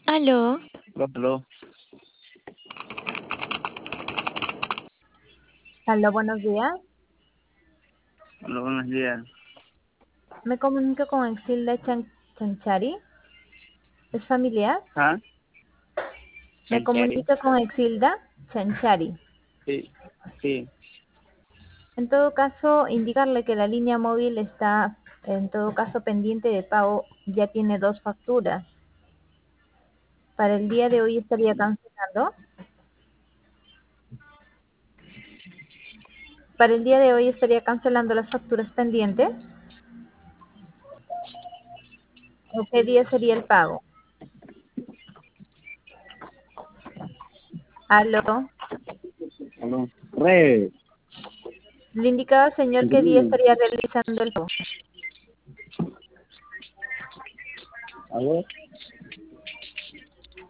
Aló, Aló, Hola, buenos días. aló, buenos días. Me comunico con Exilda Chanchari. ¿Es familiar? ¿Ah? Me Chanchari. comunico con Exilda Chanchari. Sí, sí. En todo caso, indicarle que la línea móvil está, en todo caso, pendiente de pago. Ya tiene 2 facturas. Para el día de hoy estaría cancelando. Para el día de hoy estaría cancelando las facturas pendientes. ¿O qué día sería el pago? Aló. Aló. Re. Le indicaba, señor, qué día estaría realizando el pago. Aló.